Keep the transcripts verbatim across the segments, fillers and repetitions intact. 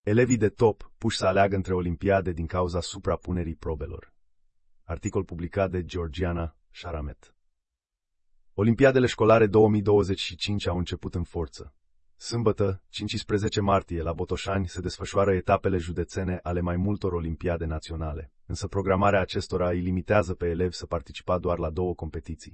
Elevii de top puși să aleagă între olimpiade din cauza suprapunerii probelor. Articol publicat de Georgiana Sharamet. Olimpiadele școlare două mii douăzeci și cinci au început în forță. Sâmbătă, cincisprezece martie, la Botoșani se desfășoară etapele județene ale mai multor olimpiade naționale, însă programarea acestora îi limitează pe elevi să participa doar la două competiții.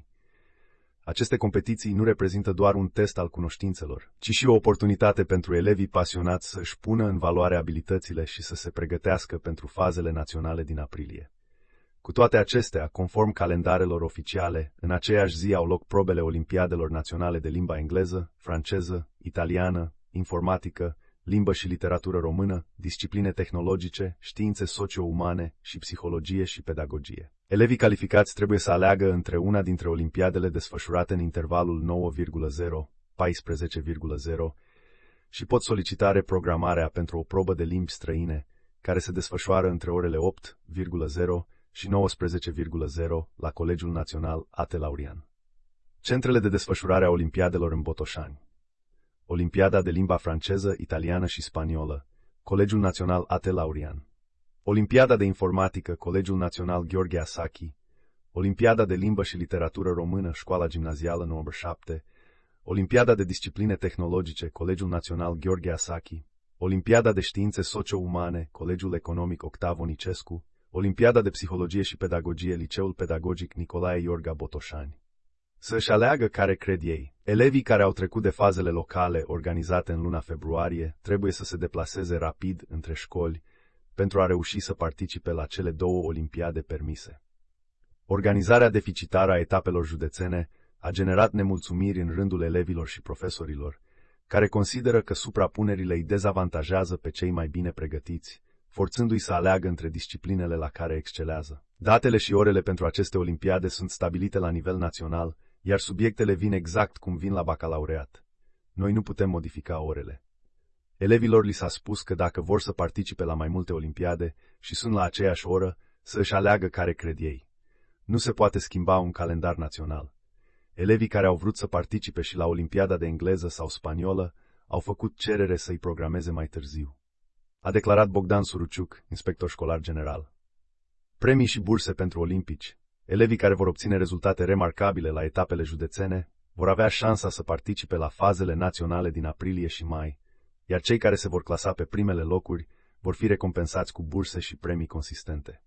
Aceste competiții nu reprezintă doar un test al cunoștințelor, ci și o oportunitate pentru elevii pasionați să își pună în valoare abilitățile și să se pregătească pentru fazele naționale din aprilie. Cu toate acestea, conform calendarelor oficiale, în aceeași zi au loc probele olimpiadelor naționale de limba engleză, franceză, italiană, informatică, limbă și literatură română, discipline tehnologice, științe socio-umane și psihologie și pedagogie. Elevii calificați trebuie să aleagă între una dintre olimpiadele desfășurate în intervalul nouă virgulă zero - paisprezece virgulă zero și pot solicita reprogramarea pentru o probă de limbi străine, care se desfășoară între orele opt virgulă zero și nouăsprezece virgulă zero la Colegiul Național A T E Laurian. Centrele de desfășurare a olimpiadelor în Botoșani. Olimpiada de limba franceză, italiană și spaniolă, Colegiul Național A T E Laurian. Olimpiada de informatică, Colegiul Național Gheorghe Asachi. Olimpiada de limbă și literatură română, Școala Gimnazială numărul șapte. Olimpiada de discipline tehnologice, Colegiul Național Gheorghe Asachi. Olimpiada de științe socio-umane, Colegiul Economic Octav Onicescu. Olimpiada de psihologie și pedagogie, Liceul Pedagogic Nicolae Iorga Botoșani. Să-și aleagă care cred ei. Elevii care au trecut de fazele locale organizate în luna februarie trebuie să se deplaseze rapid între școli pentru a reuși să participe la cele două olimpiade permise. Organizarea deficitară a etapelor județene a generat nemulțumiri în rândul elevilor și profesorilor, care consideră că suprapunerile îi dezavantajează pe cei mai bine pregătiți, forțându-i să aleagă între disciplinele la care excelează. Datele și orele pentru aceste olimpiade sunt stabilite la nivel național, iar subiectele vin exact cum vin la bacalaureat. Noi nu putem modifica orele. Elevilor li s-a spus că dacă vor să participe la mai multe olimpiade și sunt la aceeași oră, să își aleagă care cred ei. Nu se poate schimba un calendar național. Elevii care au vrut să participe și la olimpiada de engleză sau spaniolă au făcut cerere să-i programeze mai târziu. A declarat Bogdan Suruciuc, inspector școlar general. Premii și burse pentru olimpici. Elevii care vor obține rezultate remarcabile la etapele județene vor avea șansa să participe la fazele naționale din aprilie și mai, iar cei care se vor clasa pe primele locuri vor fi recompensați cu burse și premii consistente.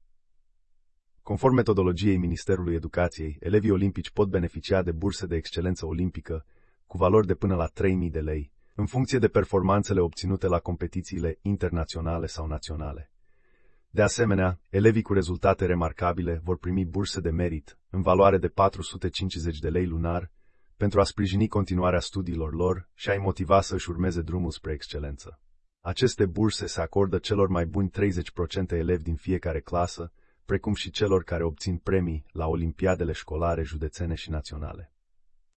Conform metodologiei Ministerului Educației, elevii olimpici pot beneficia de burse de excelență olimpică cu valori de până la trei mii de lei, în funcție de performanțele obținute la competițiile internaționale sau naționale. De asemenea, elevii cu rezultate remarcabile vor primi burse de merit, în valoare de patru sute cincizeci de lei lunar, pentru a sprijini continuarea studiilor lor și a-i motiva să își urmeze drumul spre excelență. Aceste burse se acordă celor mai buni treizeci la sută elevi din fiecare clasă, precum și celor care obțin premii la olimpiadele școlare, județene și naționale.